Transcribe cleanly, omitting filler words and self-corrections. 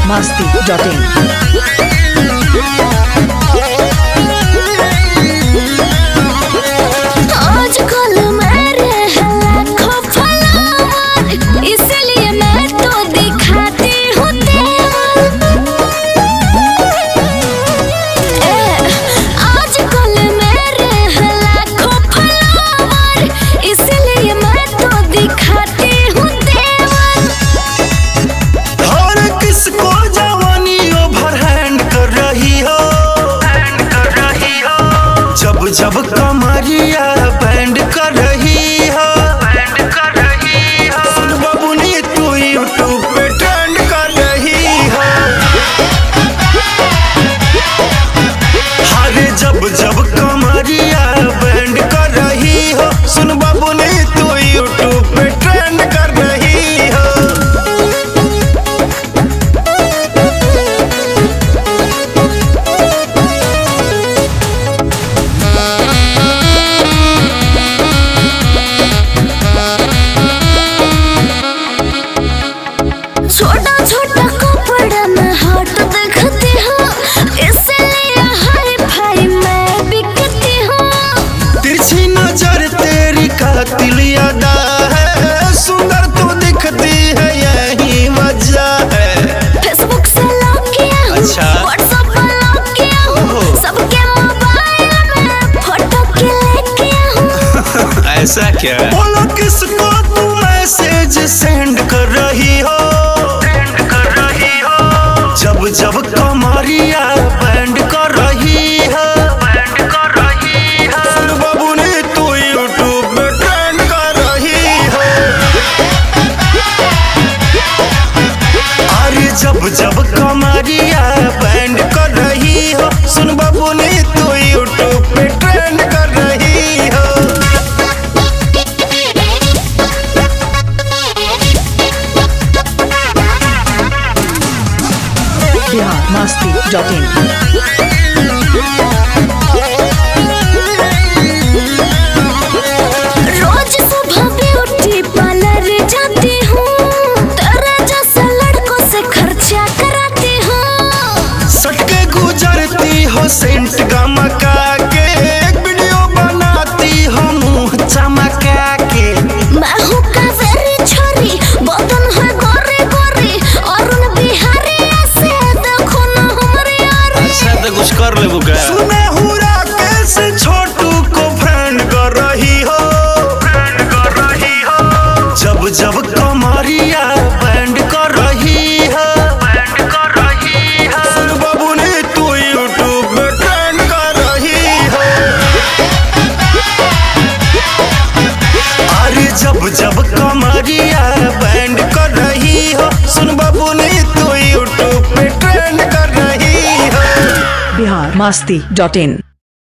biharmasti.in जब कमरिया band कर रही हो सुन बबुनी तू यूट्यूब पे ट्रेंड कर रही हो। हरे जब जब कमरिया बैंड कर रही हो सुन बबुनी तू यूट्यूब पे ट्रेंड कर रही हो। छोटा छोटा कपड़ा में हॉट दिखती हूँ, इसलिए हाई फाई मैं बिकती हूँ। तिरछी नजर तेरी कातिल अदा है, सुंदर तो दिखती है यही वजह है। फेसबुक से लॉक किया हूँ, अच्छा। व्हाट्सएप पर लॉक किया हूँ, सबके मोबाइल में फोटो क्लिक किया हूँ। ऐसा क्या? बोलो किसको तू मैसेज सेंड कर रही हो? जब जब कमरिया बैंड कर रही है सुन बबुनी तू यूट्यूब पे ट्रेंड कर रही हो। अरे जब जब कमरिया बैंड कर रही हो सुन बबुनी तू यूट्यूब पे ट्रेंड कर रही हो। biharmasti.in रोज सुबह ब्यूटी पार्लर जाती हूँ, तेरे जैसे लड़कों से खर्चा कराती हूँ। सटके गुजरती हो सेंट गमका के, एक वीडियो बनाती हो मुंह चमका के। मैं हूँ कावेरी छोरी, बदन है गोरी गोरी, अरुण बिहारी ऐसे देखो ना हमारी यारी। अच्छा तो कुछ कर ले बुका। सुने हुरा कैसे छोटू को फ्रेंड कर रही हो जब जब कमरिया बैंड कर रही है सुन बबुनी तू यूट्यूब पे ट्रेंड कर रही हो। अरे जब जब कमरिया बैंड कर रही हो सुन बबुनी तू यूट्यूब पे ट्रेंड कर रही हो। biharmasti.in